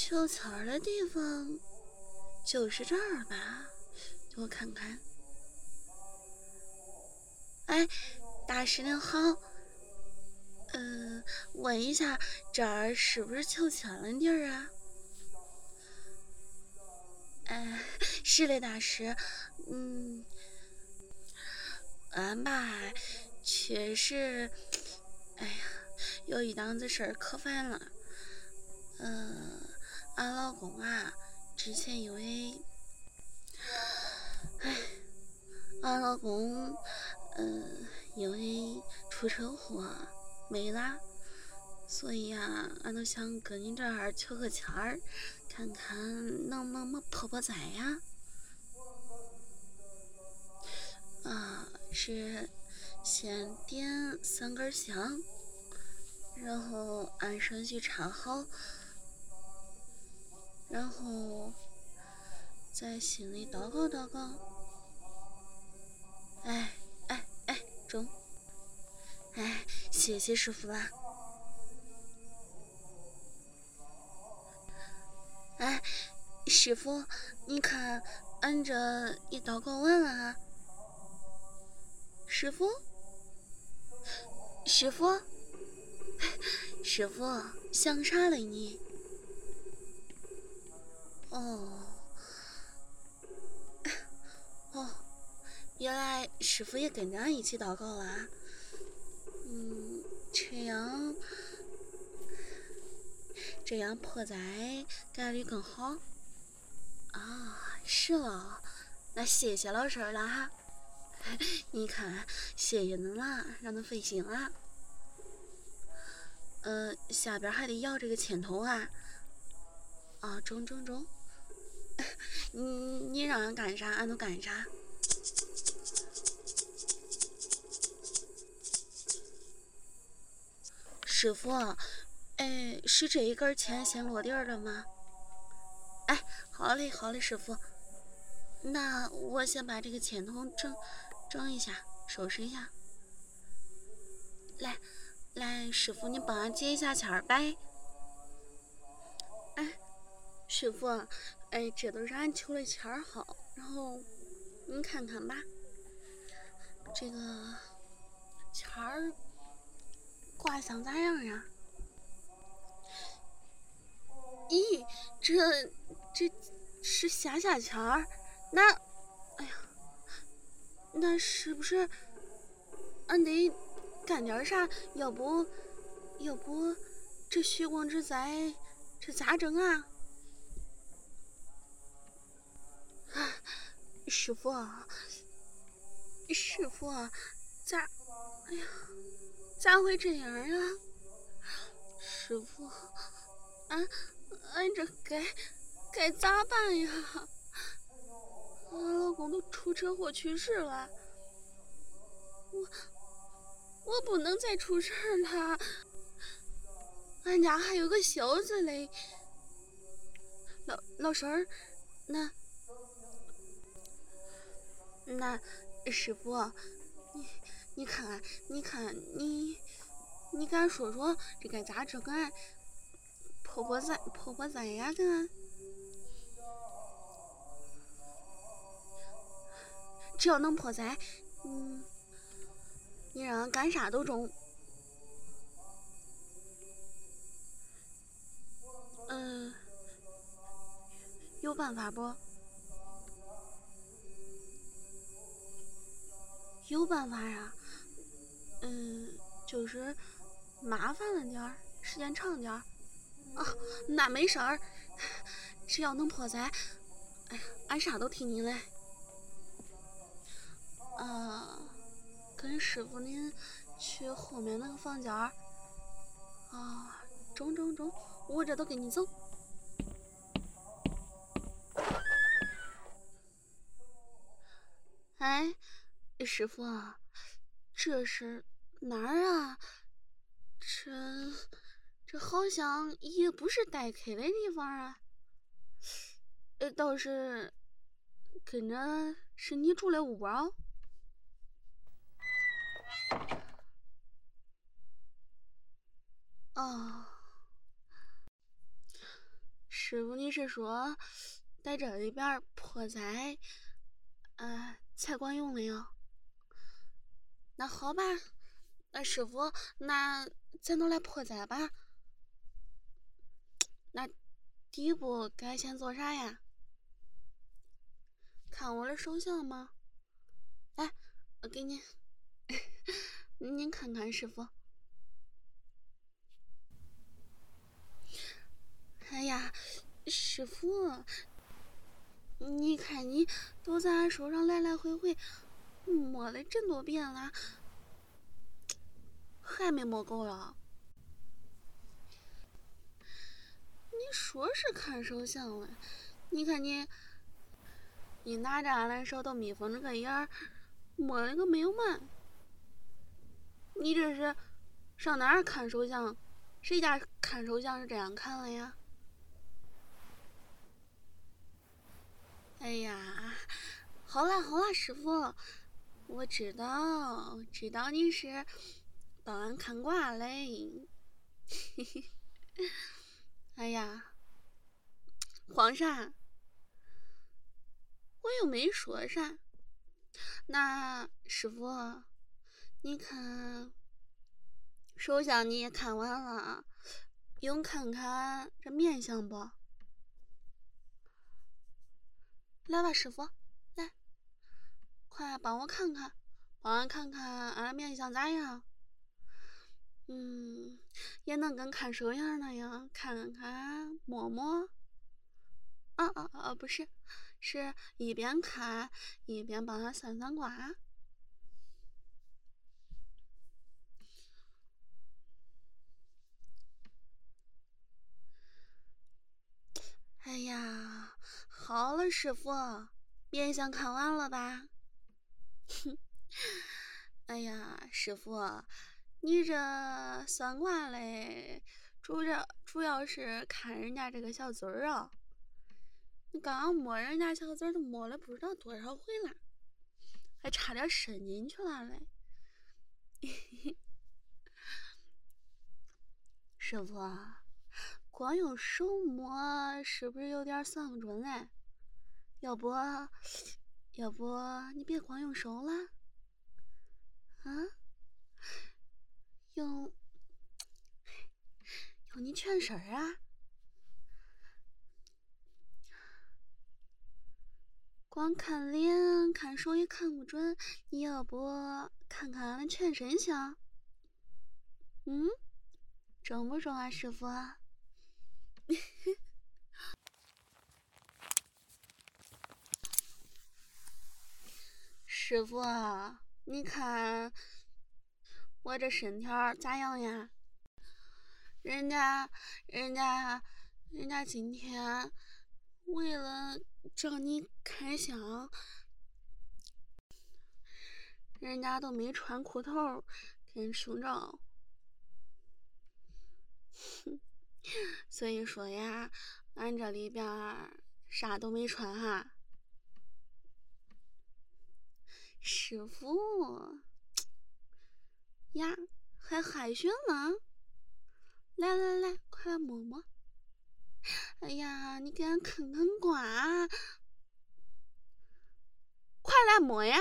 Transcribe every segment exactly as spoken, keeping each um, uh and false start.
求签儿的地方就是这儿吧？我看看。哎，大师您好，呃，问一下，这儿是不是求签的地儿啊？哎，是的，大师。嗯，俺吧，确实，哎呀，有一档子事儿可烦了。呃，俺老公啊，之前因为，哎，俺老公，呃，因为出车祸没了，所以啊，俺都想跟你这儿求个签儿，看看能不能破破灾呀。啊，是先点三根香，然后按顺序插好，然后在心里祷告祷告。哎哎哎，中！哎，谢谢师傅啦。哎，师傅，你看俺这一祷告完了啊。师傅，师傅，师傅，想啥嘞你？哦，哦，原来师傅也跟着俺一起祷告啦。嗯，这样，这样破灾概率更好。啊，是了，那谢谢老师了哈。你看，谢谢恁啦，让恁费心啦。呃，下边还得要这个签头啊。啊，中中中。你你让俺干啥，俺都干啥。师傅，哎，是这一根签先落地了吗？哎，好嘞，好嘞，师傅。那我先把这个签筒整整一下，收拾一下。来，来，师傅，你帮俺接一下签儿呗。哎，师傅，哎，这都是俺求的签儿好，然后你看看吧，这个签儿挂相咋样呀？咦，这这是下下签儿，那，哎呀，那是不是俺得干点啥？要不，要不这血光之灾，这咋整啊？啊，师傅，师傅，咋，哎呀，咋会这样啊？师傅，俺俺这该该咋办呀？俺老公都出车祸去世了，我我不能再出事儿了。俺家还有个小子嘞。老老婶儿，那那师傅，你你看你看你你给俺说说这该咋整啊？破破灾破破灾呀，给俺。只要能破灾，嗯，你让俺干啥都中。嗯、呃，有办法不？有办法呀。嗯、呃，就是麻烦了点儿，时间长点儿。啊，那没事儿，只要能破灾，哎呀，俺啥都听你嘞。啊，跟师傅您去后面那个房间儿。啊，中中中，我这都跟你走。哎，师傅，这是哪儿啊？这这好像也不是待客的地方啊。呃，倒是跟着是你住的屋啊。哦，师你是说在这里边破财，呃，才管用的哟？那好吧，那师傅，那咱都来破财吧。那第一步该先做啥呀？看我的手相吗？来，我给你，您看看师傅。哎呀，师傅，你看你都在俺手上来来回回摸了这么多遍了，还没摸够了。你说是看手相了，你看你，你拿着俺的手都密封着个眼儿，摸了个没有完。你这是上哪儿看手相？谁家看手相是这样看了呀？哎呀，好啦好啦，师傅，我知道，知道你是帮俺看卦嘞。嘿嘿，哎呀，慌啥？我又没说啥。那师傅，你看手相你也看完了，用看看这面相不？来吧，师傅，来，快帮我看看，帮俺看看俺的面相咋样？嗯，也能跟看手相那样看看摸摸。啊啊啊！不是，是一边看一边帮他算算卦。哎呀，好了，师傅，面相看完了吧？哼，哎呀，师傅，你这算卦嘞，主要主要是看人家这个小嘴儿啊。你刚刚摸人家小嘴儿都摸了不知道多少回了，还差点伸进去了嘞。师傅，光用手摸是不是有点算不准嘞？要不，要不你别光用手了，啊？用用你全身啊！光看脸看手也看不准，你要不看看俺的全身相？嗯，中不中啊，师傅？师傅，你看我这身条咋样呀？人家，人家，人家今天为了找你看相，人家都没穿裤头跟胸罩。所以说呀，俺这里边啥都没穿哈。师傅呀，还害羞呢？来来来，快来摸摸。哎呀，你给俺看看卦，快来摸呀！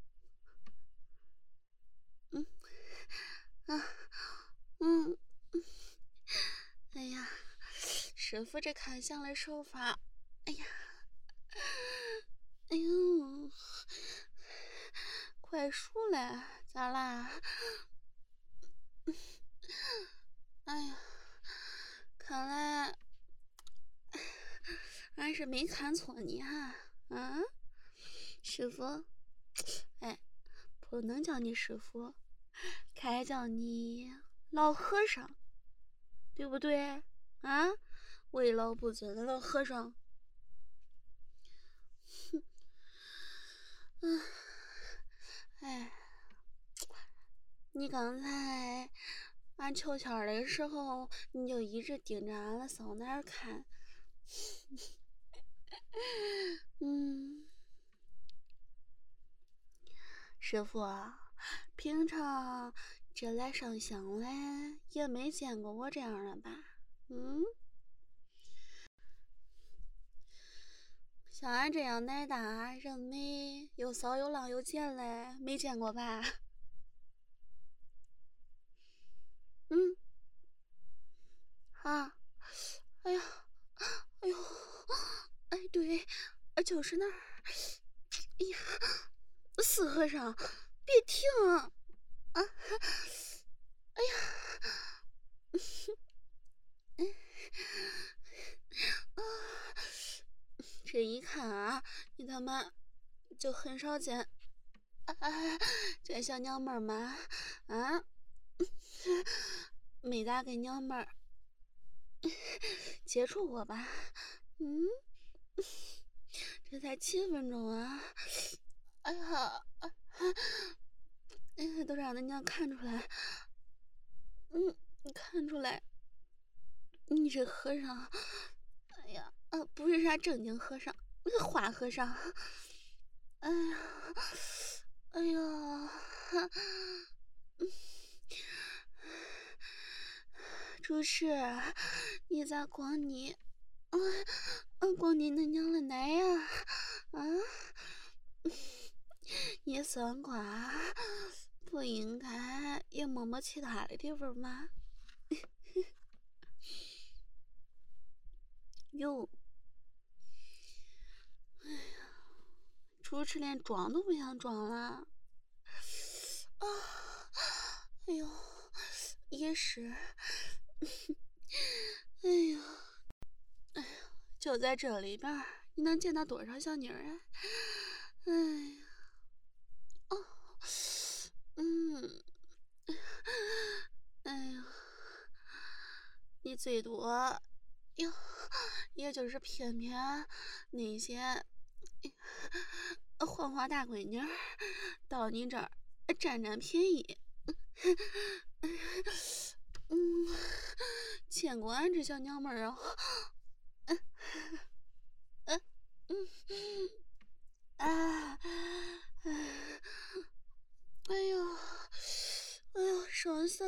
嗯啊嗯，哎呀，师傅这看相的手法，哎呀，哎呦，快输了，咋啦？哎呀，看来俺是没看错你哈，啊，师傅，哎，不能叫你师傅，该叫你老和尚，对不对？啊，为老不尊的老和尚。哼，嗯，哎，你刚才俺求签的时候，你就一直盯着俺的骚哪看。嗯，师傅，平常这来上香嘞，也没见过我这样的吧？嗯， 像俺这样奶大人美又骚又浪又贱嘞，没见过吧？嗯，啊，哎呀，哎呦，哎对，就是那儿。哎呀，死和尚，别停啊！啊，哎呀，啊，这一看啊，你他妈就很少见。啊，这小娘们儿嘛，啊，没咋跟娘们儿接触过吧？嗯，这才七分钟啊！哎呀，哎呀，都让人家看出来，嗯，看出来，你这和尚，哎呀，啊，不是啥正经和尚，那个花和尚。哎呀，哎呀，主持，你咋光你，啊啊，光你那娘的奶呀？啊，你算卦不应该也摸摸其他的地方吗？哟，哎呀，主持连装都不想装了。啊，哎呦，也是，哎呀，哎呀，就在这里边，你能见到多少小妮儿啊？哎呀，哦，嗯，哎呀，你最多哟，也就是骗骗那些黄花大闺女到你这儿占占便宜。嗯，见过俺这小娘们儿啊。嗯嗯嗯啊，哎呦，哎呦，爽死！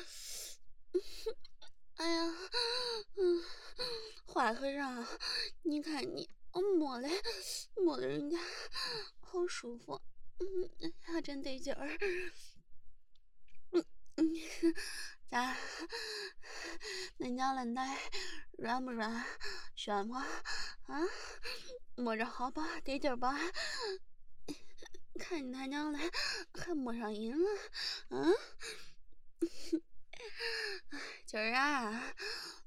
哎呀，嗯，花和尚，你看你摸嘞，摸的人家好舒服，嗯，还真得劲儿。嗯嗯，咋？恁娘的奶软不软？暄不？啊？摸着好吧？得劲儿吧？看你他娘的还摸上瘾了，嗯？今儿啊，